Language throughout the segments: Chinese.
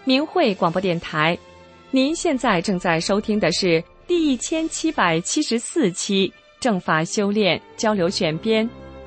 明慧广播电台。您现在正在收听的是第1774期正法修炼交流选编。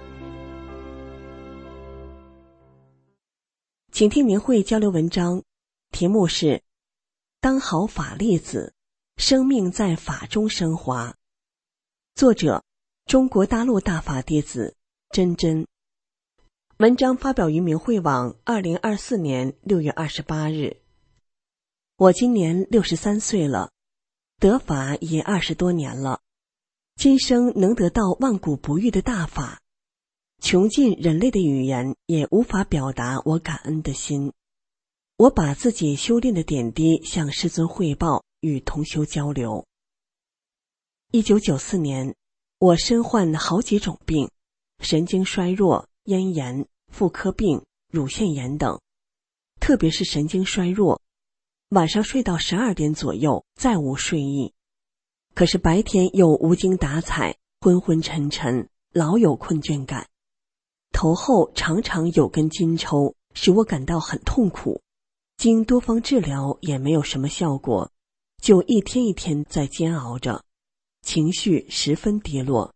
请听明慧交流文章，题目是当好法粒子，生命在法中升华。作者中国大陆大法弟子真真。文章发表于明慧网2024年6月28日。我今年63岁了，得法也20多年了，今生能得到万古不遇的大法，穷尽人类的语言也无法表达我感恩的心。我把自己修炼的点滴向师尊汇报，与同修交流。1994年，我身患好几种病，神经衰弱、咽炎、妇科病、乳腺炎等，特别是神经衰弱，晚上睡到12点左右，再无睡意。可是白天又无精打采，昏昏沉沉，老有困倦感。头后常常有根筋抽，使我感到很痛苦。经多方治疗也没有什么效果，就一天一天在煎熬着，情绪十分低落。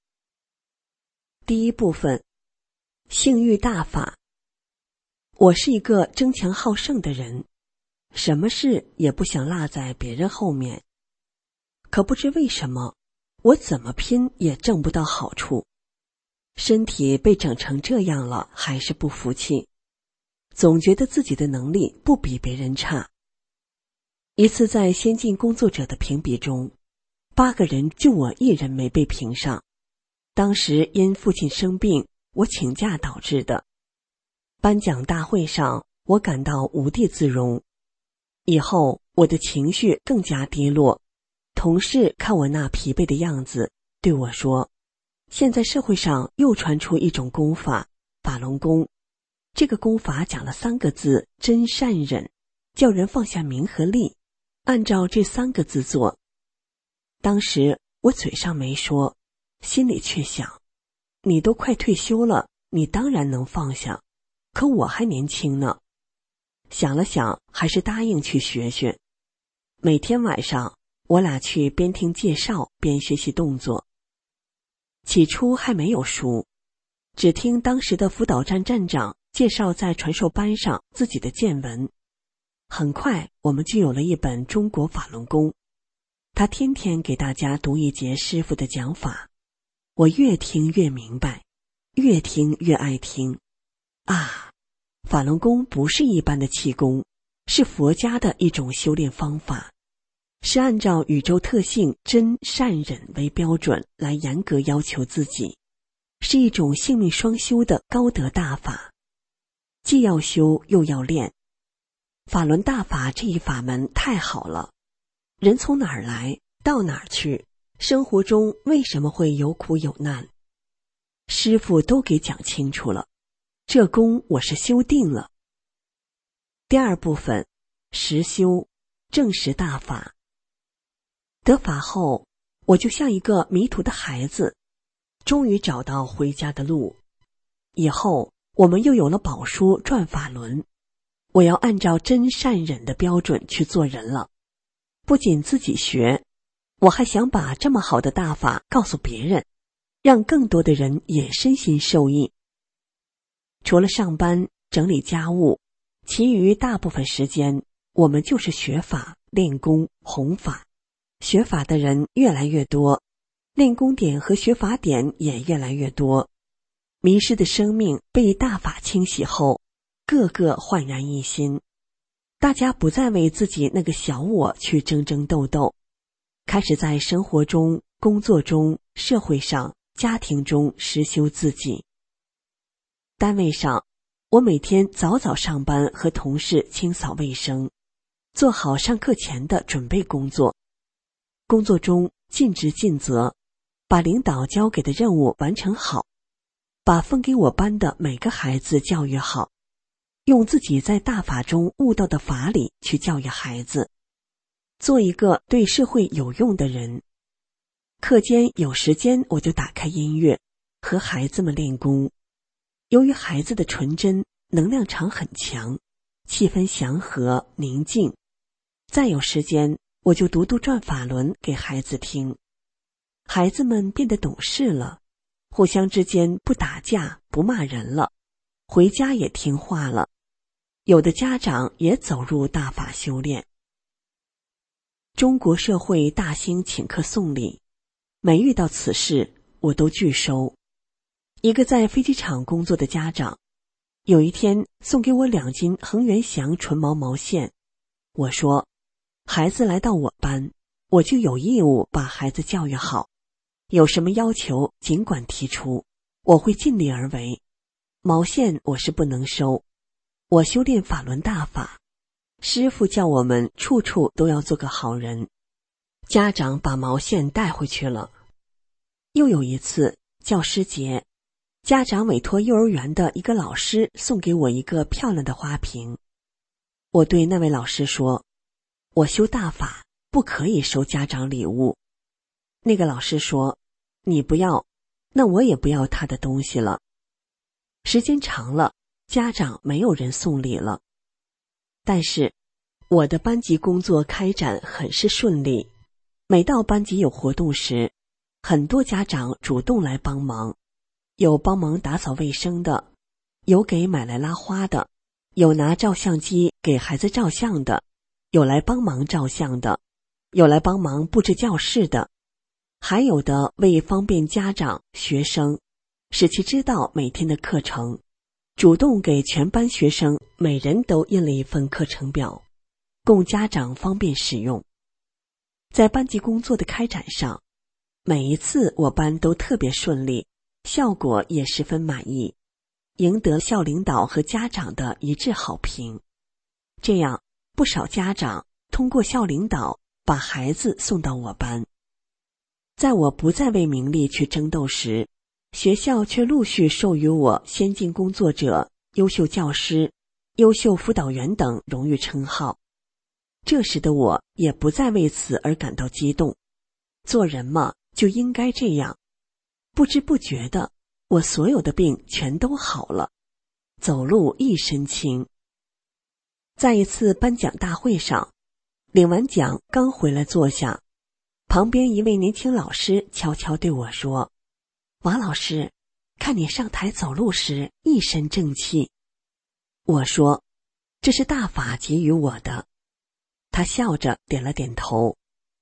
第一部分，性欲大法。我是一个争强好胜的人，什么事也不想落在别人后面。可不知为什么，我怎么拼也挣不到好处。身体被整成这样了，还是不服气，总觉得自己的能力不比别人差。一次在先进工作者的评比中，8个人就我一人没被评上。当时因父亲生病，我请假导致的。颁奖大会上，我感到无地自容。以后我的情绪更加低落，同事看我那疲惫的样子，对我说，现在社会上又传出一种功法，法轮功。这个功法讲了3个字，真善忍，叫人放下名和利，按照这3个字做。当时我嘴上没说，心里却想，你都快退休了，你当然能放下，可我还年轻呢。想了想，还是答应去学学。每天晚上我俩去边听介绍边学习动作。起初还没有书，只听当时的辅导站站长介绍在传授班上自己的见闻。很快我们就有了一本中国法轮功，他天天给大家读一节师父的讲法，我越听越明白，越听越爱听。法轮功不是一般的气功，是佛家的一种修炼方法，是按照宇宙特性真善忍为标准来严格要求自己，是一种性命双修的高德大法，既要修又要练。法轮大法这一法门太好了，人从哪儿来到哪儿去，生活中为什么会有苦有难，师父都给讲清楚了，这功我是修定了。第二部分，实修正实大法。得法后，我就像一个迷途的孩子，终于找到回家的路。以后我们又有了宝书转法轮，我要按照真善忍的标准去做人了。不仅自己学，我还想把这么好的大法告诉别人，让更多的人也身心受益。除了上班整理家务，其余大部分时间我们就是学法练功弘法。学法的人越来越多，练功点和学法点也越来越多。迷失的生命被大法清洗后，个个焕然一新。大家不再为自己那个小我去争争斗斗，开始在生活中、工作中、社会上、家庭中实修自己。单位上，我每天早早上班，和同事清扫卫生，做好上课前的准备工作。工作中尽职尽责，把领导交给的任务完成好，把分给我班的每个孩子教育好，用自己在大法中悟到的法理去教育孩子，做一个对社会有用的人。课间有时间我就打开音乐，和孩子们练功。由于孩子的纯真，能量场很强， 气氛祥和宁静。再有时间，我就读转法轮给孩子听。孩子们变得懂事了，互相之间不打架不骂人了，回家也听话了。有的家长也走入大法修炼。中国社会大兴请客送礼，每遇到此事我都拒收。一个在飞机场工作的家长，有一天送给我2斤恒源祥纯毛毛线。我说，孩子来到我班，我就有义务把孩子教育好，有什么要求尽管提出，我会尽力而为。毛线我是不能收，我修炼法轮大法，师父叫我们处处都要做个好人。家长把毛线带回去了。又有一次教师节，家长委托幼儿园的一个老师送给我一个漂亮的花瓶。我对那位老师说，我修大法不可以收家长礼物。那个老师说，你不要，那我也不要他的东西了。时间长了，家长没有人送礼了。但是我的班级工作开展很是顺利，每到班级有活动时，很多家长主动来帮忙，有帮忙打扫卫生的，有给买来拉花的，有拿照相机给孩子照相的，有来帮忙照相的，有来帮忙布置教室的，还有的为方便家长学生，使其知道每天的课程，主动给全班学生每人都印了一份课程表，供家长方便使用。在班级工作的开展上，每一次我班都特别顺利，效果也十分满意，赢得校领导和家长的一致好评。这样，不少家长通过校领导把孩子送到我班。在我不再为名利去争斗时，学校却陆续授予我先进工作者、优秀教师、优秀辅导员等荣誉称号。这时的我也不再为此而感到激动，做人嘛，就应该这样。不知不觉的，我所有的病全都好了，走路一身轻。在一次颁奖大会上，领完奖刚回来坐下，旁边一位年轻老师悄悄对我说，王老师，看你上台走路时一身正气。我说，这是大法给予我的。他笑着点了点头。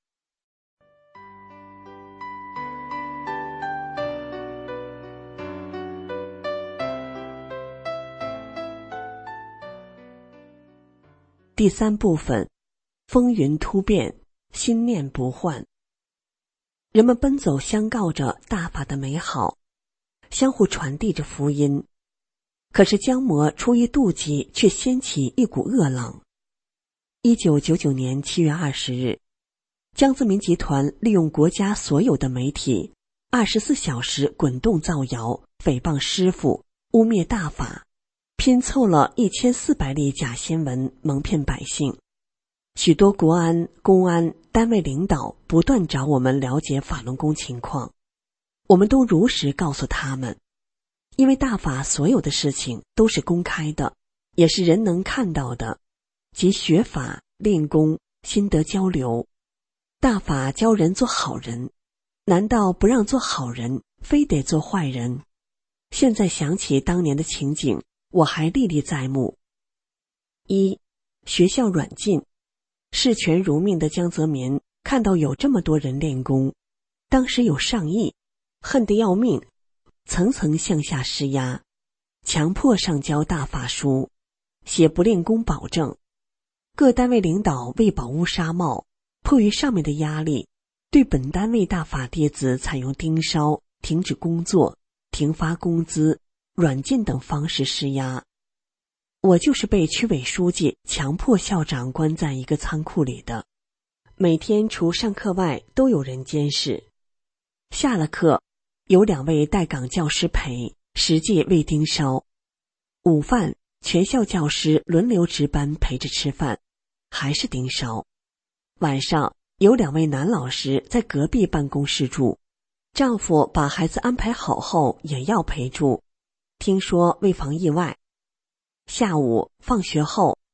第3部分，风云突变，心念不换。人们奔走相告着大法的美好，相互传递着福音。可是江魔出于妒忌，却掀起一股恶浪。1999年7月20日，江泽民集团利用国家所有的媒体24小时滚动造谣，诽谤师父，污蔑大法，拼凑了1400例假新闻，蒙骗百姓。许多国安、公安单位领导不断找我们了解法轮功情况，我们都如实告诉他们，因为大法所有的事情都是公开的，也是人能看到的，即学法、练功、心得交流。大法教人做好人，难道不让做好人，非得做坏人？现在想起当年的情景，我还历历在目。1. 学校软禁。视权如命的江泽民看到有这么多人练功，当时有上亿，恨得要命，层层向下施压，强迫上交大法书，写不练功保证。各单位领导为保乌纱帽，迫于上面的压力，对本单位大法弟子采用盯梢、停止工作、停发工资、软禁等方式施压。我就是被区委书记强迫校长关在一个仓库里的，每天除上课外都有人监视。下了课，有2位带岗教师陪，实际未盯梢。午饭，全校教师轮流值班陪着吃饭，还是盯梢。晚上，有2位男老师在隔壁办公室住，丈夫把孩子安排好后也要陪住，听说为防意外。下午放学后，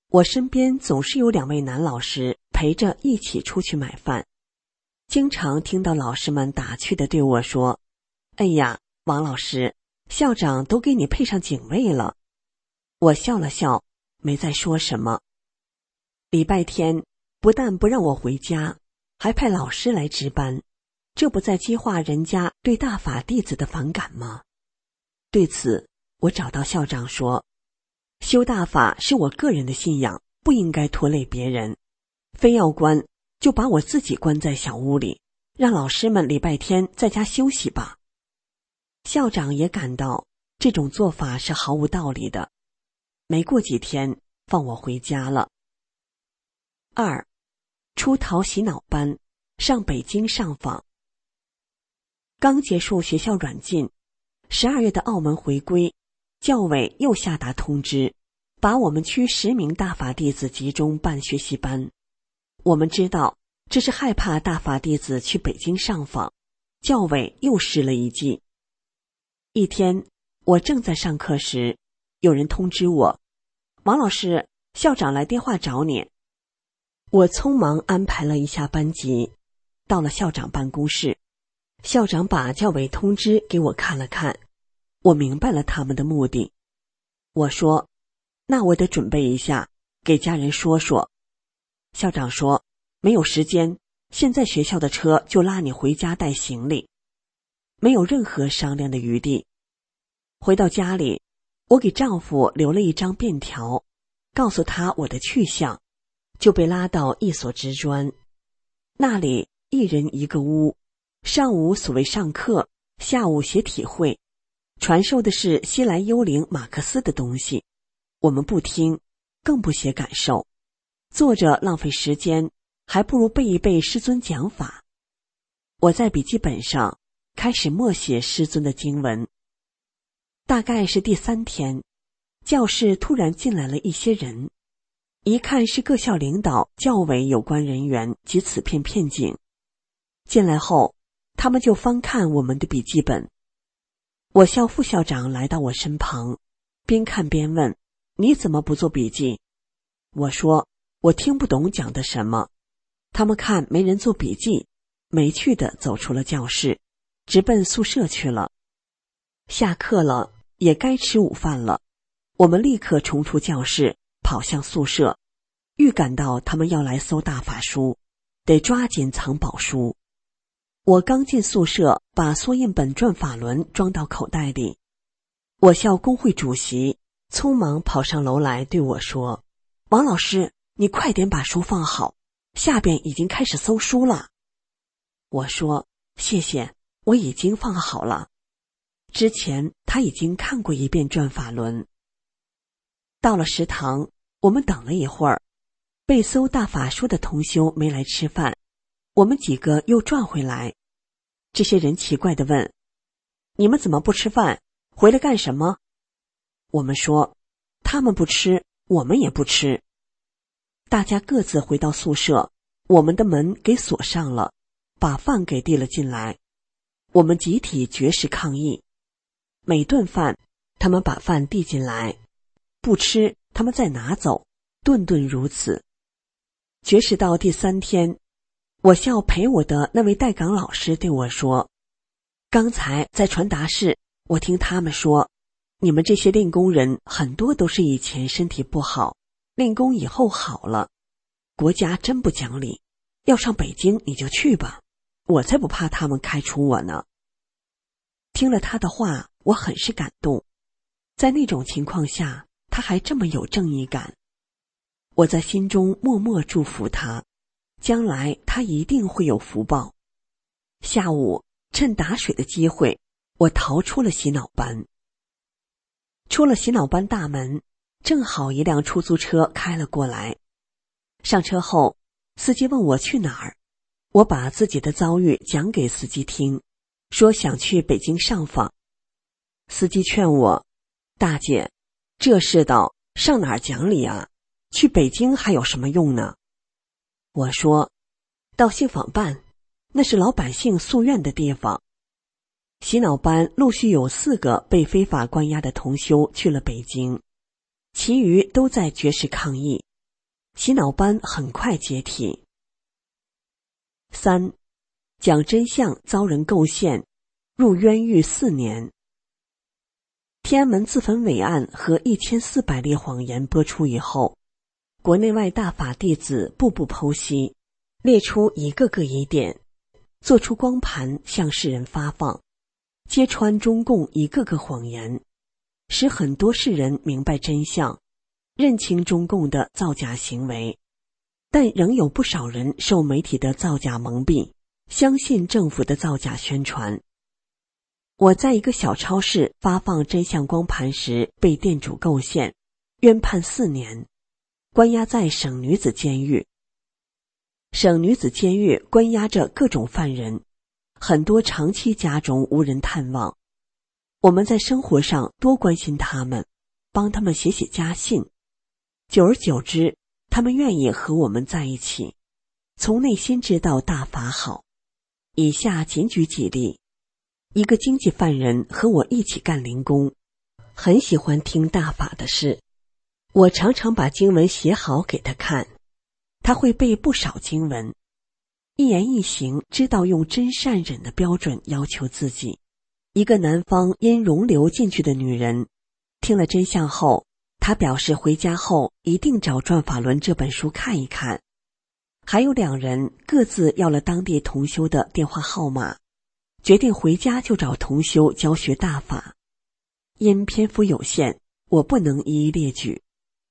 我身边总是有2位男老师陪着一起出去买饭，经常听到老师们打趣地对我说：“哎呀，王老师，校长都给你配上警卫了。”我笑了笑，没再说什么。礼拜天不但不让我回家，还派老师来值班，这不在激化人家对大法弟子的反感吗？对此，我找到校长说，修大法是我个人的信仰，不应该拖累别人，非要关就把我自己关在小屋里，让老师们礼拜天在家休息吧。校长也感到这种做法是毫无道理的，没过几天放我回家了。2. 出逃洗脑班，上北京上访。刚结束学校软禁，12月的澳门回归，教委又下达通知，把我们区10名大法弟子集中办学习班。我们知道这是害怕大法弟子去北京上访，教委又施了一计。一天，我正在上课时，有人通知我：“王老师，校长来电话找你。”我匆忙安排了一下班级，到了校长办公室，校长把教委通知给我看了看，我明白了他们的目的。我说：“那我得准备一下，给家人说说。”校长说：“没有时间，现在学校的车就拉你回家带行李。”没有任何商量的余地。回到家里，我给丈夫留了一张便条，告诉他我的去向，就被拉到一所职专。那里一人一个屋，上午所谓上课，下午写体会，传授的是西来幽灵马克思的东西，我们不听，更不写感受，坐着浪费时间，还不如背一背师尊讲法。我在笔记本上开始默写师尊的经文。大概是第3天，教室突然进来了一些人，一看是各校领导、教委有关人员及此片片警。进来后，他们就翻看我们的笔记本。我校副校长来到我身旁，边看边问：“你怎么不做笔记？”我说：“我听不懂讲的什么。”他们看没人做笔记，没趣地走出了教室，直奔宿舍去了。下课了，也该吃午饭了，我们立刻冲出教室，跑向宿舍，预感到他们要来搜大法书，得抓紧藏宝书。我刚进宿舍，把缩印本转法轮装到口袋里。我校工会主席匆忙跑上楼来对我说：“王老师，你快点把书放好，下边已经开始搜书了。”我说：“谢谢，我已经放好了。”之前他已经看过一遍转法轮。到了食堂，我们等了一会儿，被搜大法书的同修没来吃饭，我们几个又转回来。这些人奇怪地问：“你们怎么不吃饭？回来干什么？”我们说：“他们不吃，我们也不吃。”大家各自回到宿舍，我们的门给锁上了，把饭给递了进来。我们集体绝食抗议。每顿饭他们把饭递进来，不吃他们再拿走，顿顿如此。绝食到第3天，我校陪我的那位带岗老师对我说：“刚才在传达室，我听他们说，你们这些练功人很多都是以前身体不好，练功以后好了。国家真不讲理，要上北京你就去吧，我才不怕他们开除我呢。”听了他的话，我很是感动。在那种情况下，他还这么有正义感。我在心中默默祝福他，将来他一定会有福报。下午趁打水的机会，我逃出了洗脑班。出了洗脑班大门，正好一辆出租车开了过来。上车后，司机问我去哪儿，我把自己的遭遇讲给司机听，说想去北京上访。司机劝我：“大姐，这世道上哪儿讲理啊？去北京还有什么用呢？”我说：“到信访办，那是老百姓诉愿的地方。”洗脑班陆续有4个被非法关押的同修去了北京，其余都在绝食抗议， 洗脑班很快解体。3. 讲真相遭人构陷，入冤狱4年。天安门自焚伪案和1400例谎言播出以后，国内外大法弟子步步剖析，列出一个个疑点，做出光盘向世人发放，揭穿中共一个个谎言，使很多世人明白真相，认清中共的造假行为。但仍有不少人受媒体的造假蒙蔽，相信政府的造假宣传。我在一个小超市发放真相光盘时被店主构陷，冤判4年，关押在省女子监狱。省女子监狱关押着各种犯人，很多长期家中无人探望。我们在生活上多关心他们，帮他们写家信。久而久之，他们愿意和我们在一起，从内心知道大法好。以下仅举几例。一个经济犯人和我一起干零工，很喜欢听大法的事。我常常把经文写好给他看，他会背不少经文，一言一行知道用真善忍的标准要求自己。一个南方因容留进去的女人，听了真相后，她表示回家后一定找《转法轮》这本书看一看。还有2人各自要了当地同修的电话号码，决定回家就找同修教学大法。因篇幅有限，我不能一一列举。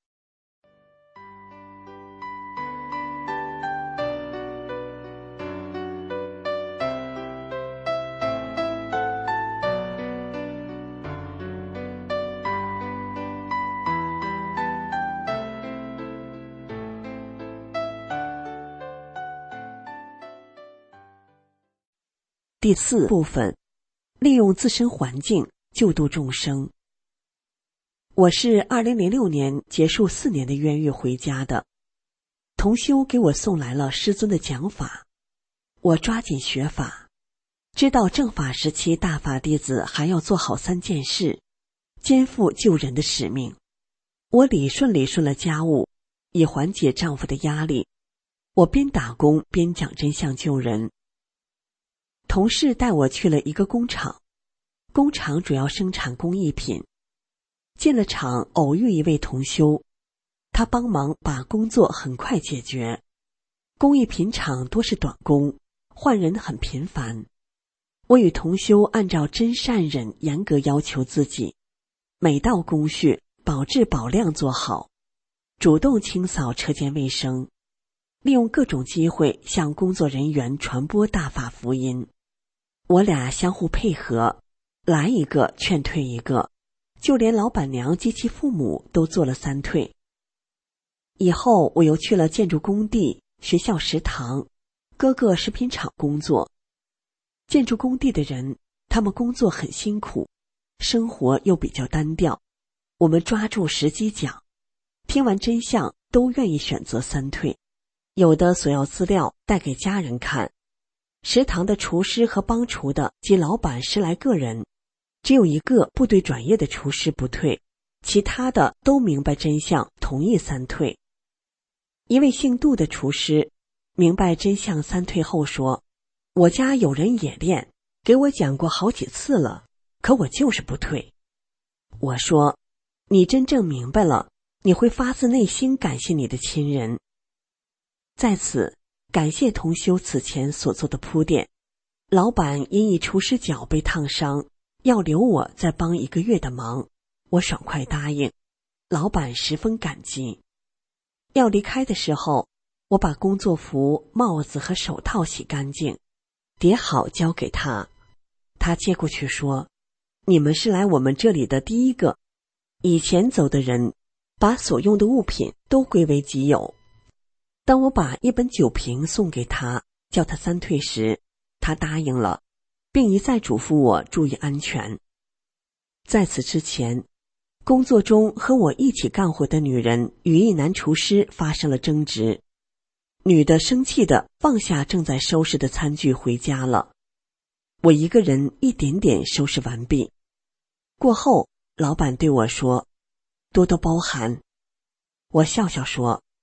第4部分，利用自身环境救度众生。我是2006年结束4年的冤狱回家的，同修给我送来了师尊的讲法，我抓紧学法，知道正法时期大法弟子还要做好3件事，肩负救人的使命。我理顺了家务，以缓解丈夫的压力。我边打工边讲真相救人。同事带我去了一个工厂，工厂主要生产工艺品。进了厂，偶遇一位同修，他帮忙把工作很快解决。工艺品厂多是短工，换人很频繁。我与同修按照真善忍严格要求自己，每道工序保质保量做好，主动清扫车间卫生，利用各种机会向工作人员传播大法福音。我俩相互配合，来一个劝退一个，就连老板娘及其父母都做了3退。以后我又去了建筑工地、学校食堂、各个食品厂工作。建筑工地的人，他们工作很辛苦，生活又比较单调，我们抓住时机讲，听完真相都愿意选择3退。有的索要资料带给家人看。食堂的厨师和帮厨的及老板10来个人，只有一个部队转业的厨师不退，其他的都明白真相，同意3退。一位姓杜的厨师明白真相3退后说，我家有人也练，给我讲过好几次了，可我就是不退。我说，你真正明白了，你会发自内心感谢你的亲人。在此感谢同修此前所做的铺垫。老板因一厨师脚被烫伤，要留我再帮1个月的忙，我爽快答应，老板十分感激。要离开的时候，我把工作服、帽子和手套洗干净，叠好交给他。他接过去说，你们是来我们这里的第1个，以前走的人把所用的物品都归为己有。当我把1本酒瓶送给他，叫他3退时，他答应了，并一再嘱咐我注意安全。在此之前，工作中和我一起干活的女人与一男厨师发生了争执，女的生气地放下正在收拾的餐具回家了。我一个人一点点收拾完毕。过后，老板对我说，多多包涵。我笑笑说，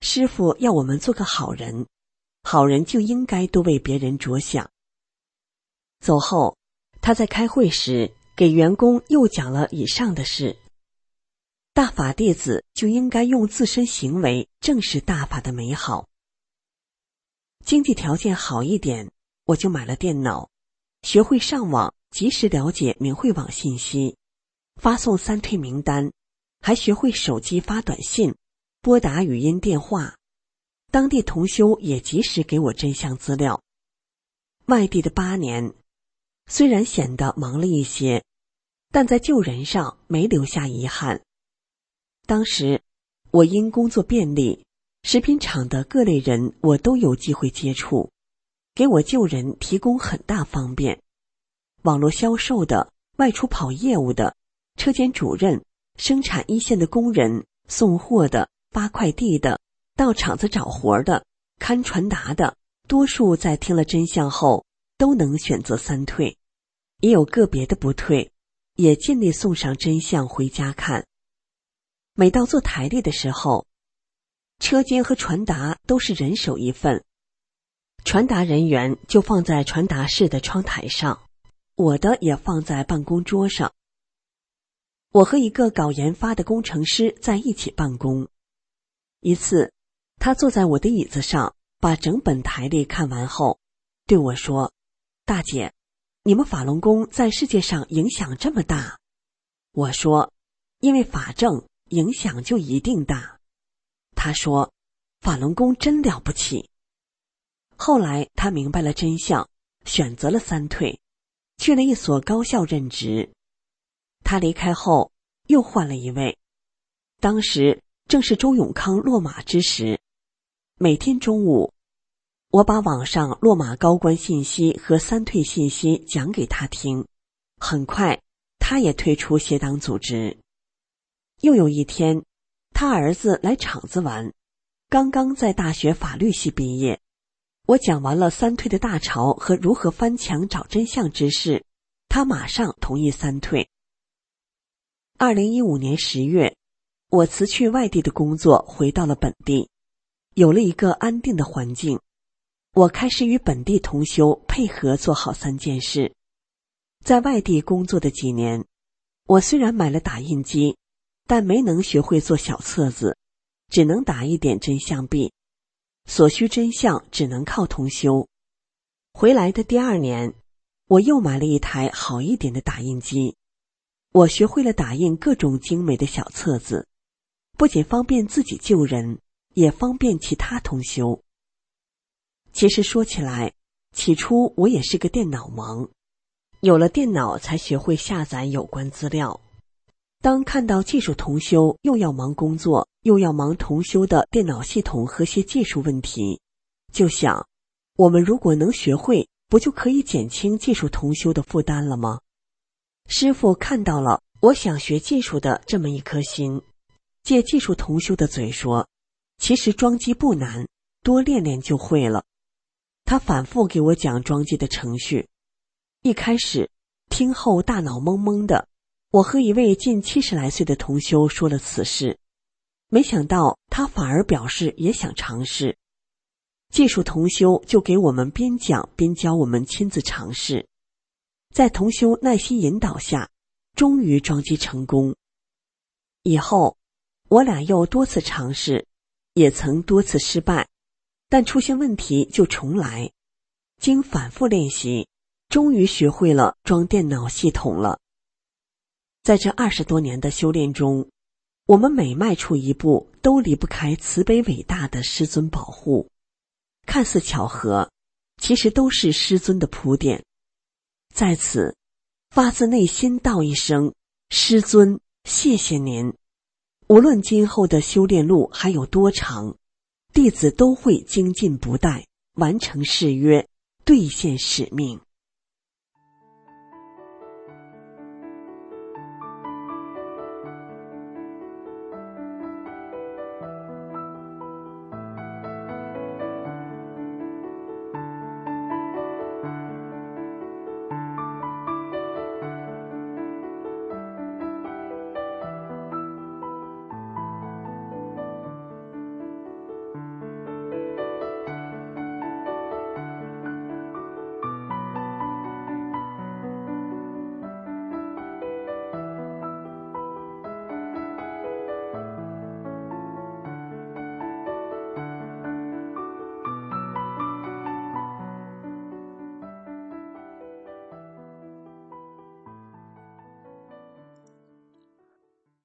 师傅要我们做个好人，好人就应该多为别人着想。走后，他在开会时给员工又讲了以上的事。大法弟子就应该用自身行为证实大法的美好。经济条件好一点，我就买了电脑，学会上网，及时了解明慧网信息，发送3退名单，还学会手机发短信，拨打语音电话。当地同修也及时给我真相资料。外地的8年，虽然显得忙了一些，但在救人上没留下遗憾。当时我因工作便利，食品厂的各类人我都有机会接触，给我救人提供很大方便。网络销售的、外出跑业务的、车间主任、生产一线的工人、送货的、发快递的、到厂子找活的、看传达的，多数在听了真相后都能选择3退，也有个别的不退，也尽力送上真相回家看。每到做台历的时候，车间和传达都是人手一份，传达人员就放在传达室的窗台上，我的也放在办公桌上。我和一个搞研发的工程师在一起办公。一次，他坐在我的椅子上，把整本台历看完后，对我说：“大姐，你们法轮功在世界上影响这么大？”我说：“因为法正，影响就一定大。”他说：“法轮功真了不起。”后来他明白了真相，选择了3退，去了一所高校任职。他离开后，又换了一位。当时正是周永康落马之时，每天中午，我把网上落马高官信息和3退信息讲给他听。很快，他也退出邪党组织。又有一天，他儿子来厂子玩，刚刚在大学法律系毕业。我讲完了3退的大潮和如何翻墙找真相之事，他马上同意3退。2015年10月，我辞去外地的工作，回到了本地，有了一个安定的环境。我开始与本地同修配合做好3件事。在外地工作的几年，我虽然买了打印机，但没能学会做小册子，只能打一点真相币，所需真相只能靠同修。回来的第2年，我又买了一台好一点的打印机，我学会了打印各种精美的小册子，不仅方便自己救人，也方便其他同修。其实说起来，起初我也是个电脑盲，有了电脑才学会下载有关资料。当看到技术同修又要忙工作，又要忙同修的电脑系统和些技术问题，就想，我们如果能学会，不就可以减轻技术同修的负担了吗？师父看到了我想学技术的这么一颗心，借技术同修的嘴说，其实装机不难，多练练就会了。他反复给我讲装机的程序，一开始听后大脑懵懵的。我和一位近70来岁的同修说了此事，没想到他反而表示也想尝试。技术同修就给我们边讲边教我们亲自尝试，在同修耐心引导下，终于装机成功。以后我俩又多次尝试，也曾多次失败，但出现问题就重来。经反复练习，终于学会了装电脑系统了。在这20多年的修炼中，我们每迈出一步都离不开慈悲伟大的师尊保护。看似巧合，其实都是师尊的铺垫。在此，发自内心道一声，师尊，谢谢您。无论今后的修炼路还有多长，弟子都会精进不怠，完成誓约，兑现使命。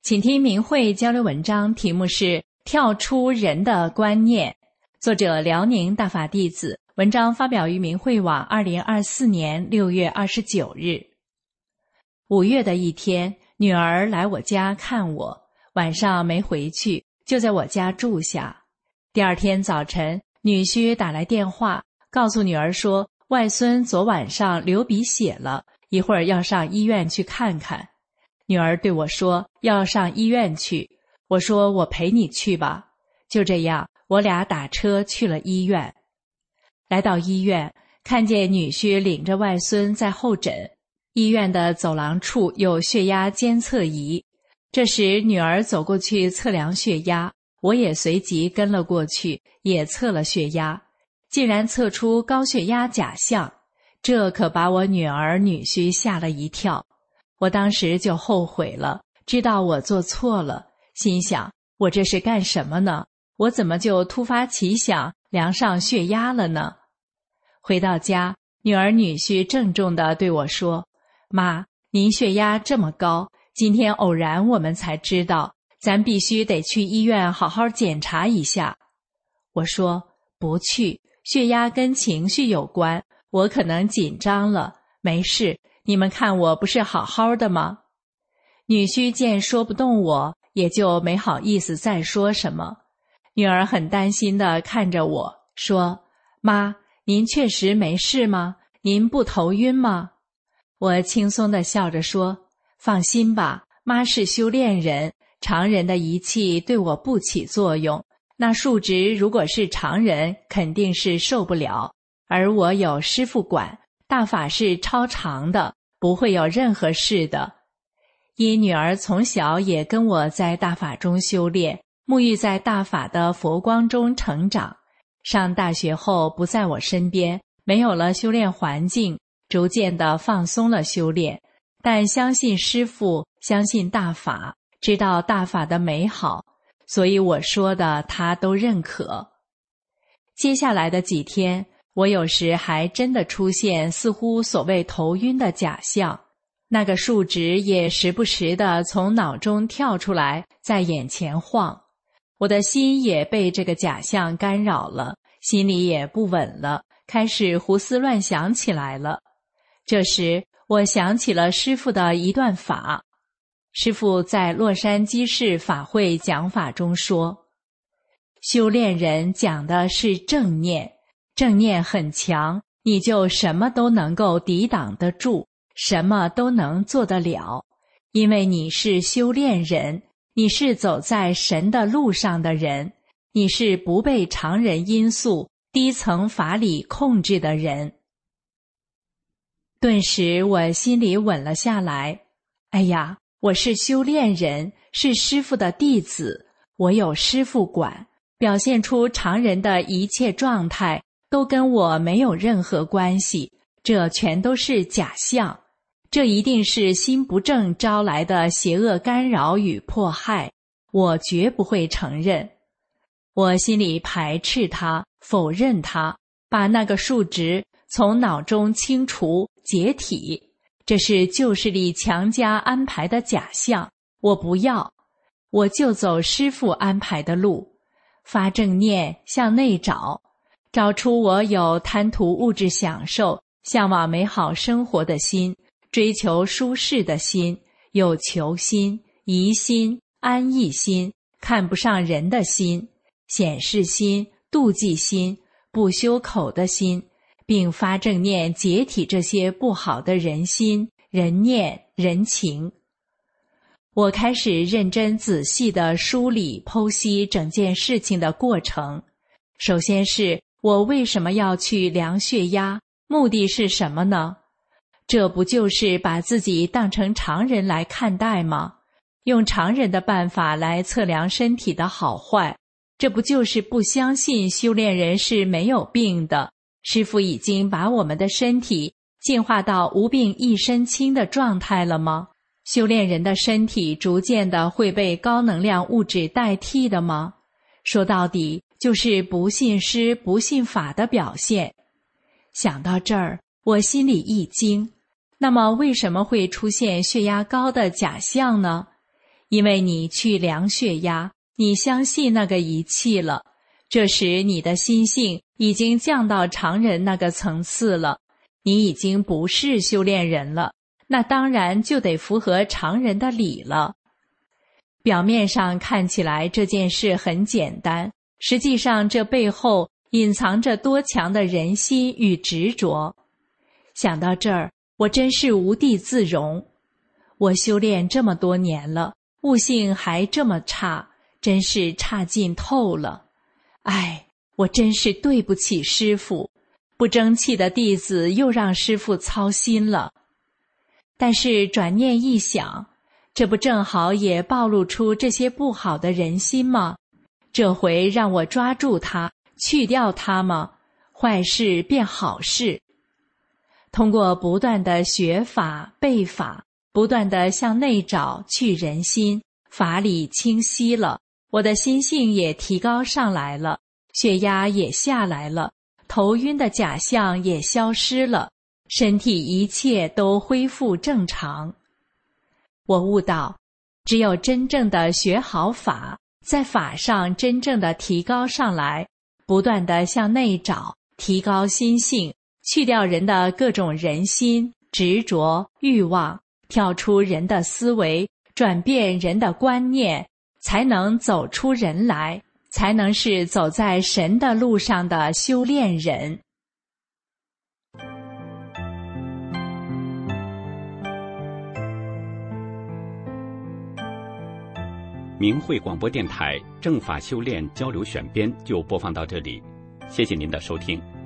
请听明慧交流文章，题目是跳出人的观念，作者辽宁大法弟子，文章发表于明慧网2024年6月29日。5月的一天，女儿来我家看我，晚上没回去，就在我家住下。第二天早晨，女婿打来电话，告诉女儿说外孙昨晚上流鼻血了，一会儿要上医院去看看。女儿对我说要上医院去，我说我陪你去吧。就这样，我俩打车去了医院。来到医院，看见女婿领着外孙在候诊，医院的走廊处有血压监测仪。这时女儿走过去测量血压，我也随即跟了过去，也测了血压，竟然测出高血压假象，这可把我女儿女婿吓了一跳。我当时就后悔了，知道我做错了，心想我这是干什么呢？我怎么就突发奇想量上血压了呢？回到家，女儿女婿郑重地对我说，妈，您血压这么高，今天偶然我们才知道，咱必须得去医院好好检查一下。我说不去，血压跟情绪有关，我可能紧张了，没事，你们看我不是好好的吗？女婿见说不动我，也就没好意思再说什么。女儿很担心地看着我说，妈，您确实没事吗？您不头晕吗？我轻松地笑着说，放心吧，妈是修炼人，常人的仪器对我不起作用，那数值如果是常人肯定是受不了，而我有师父管，大法是超常的，不会有任何事的。因女儿从小也跟我在大法中修炼，沐浴在大法的佛光中成长，上大学后不在我身边，没有了修炼环境，逐渐地放松了修炼，但相信师父，相信大法，知道大法的美好，所以我说的他都认可。接下来的几天，我有时还真的出现似乎所谓头晕的假象，那个数值也时不时地从脑中跳出来，在眼前晃。我的心也被这个假象干扰了，心里也不稳了，开始胡思乱想起来了。这时我想起了师父的一段法。师父在洛杉矶市法会讲法中说，修炼人讲的是正念，正念很强，你就什么都能够抵挡得住，什么都能做得了，因为你是修炼人，你是走在神的路上的人，你是不被常人因素、低层法理控制的人。顿时我心里稳了下来，哎呀，我是修炼人，是师父的弟子，我有师父管，表现出常人的一切状态都跟我没有任何关系，这全都是假象，这一定是心不正招来的邪恶干扰与迫害，我绝不会承认。我心里排斥它，否认它，把那个数值从脑中清除解体，这是旧势力强加安排的假象，我不要，我就走师父安排的路，发正念，向内找，找出我有贪图物质享受、向往美好生活的心，追求舒适的心，有求心、疑心、安逸心，看不上人的心，显示心、妒忌心、不修口的心，并发正念解体这些不好的人心、人念、人情。我开始认真仔细地梳理剖析整件事情的过程。首先是我为什么要去量血压，目的是什么呢？这不就是把自己当成常人来看待吗？用常人的办法来测量身体的好坏，这不就是不相信修炼人是没有病的？师父已经把我们的身体进化到无病一身轻的状态了吗？修炼人的身体逐渐的会被高能量物质代替的吗？说到底，就是不信师不信法的表现。想到这儿，我心里一惊，那么为什么会出现血压高的假象呢？ 因为你去量血压，你相信那个仪器了，这时你的心性已经降到常人那个层次了，你已经不是修炼人了，那当然就得符合常人的理了。表面上看起来这件事很简单，实际上这背后隐藏着多强的人心与执着。想到这儿，我真是无地自容。我修炼这么多年了，悟性还这么差，真是差劲透了。唉，我真是对不起师父，不争气的弟子又让师父操心了。但是转念一想，这不正好也暴露出这些不好的人心吗？这回让我抓住它，去掉它吗？坏事变好事。通过不断的学法背法，不断的向内找去人心，法理清晰了，我的心性也提高上来了，血压也下来了，头晕的假象也消失了，身体一切都恢复正常。我悟到，只有真正的学好法，在法上真正的提高上来，不断的向内找，提高心性，去掉人的各种人心、执着、欲望，跳出人的思维，转变人的观念，才能走出人来，才能是走在神的路上的修炼人。 明慧广播电台正法修炼交流选编就播放到这里，谢谢您的收听。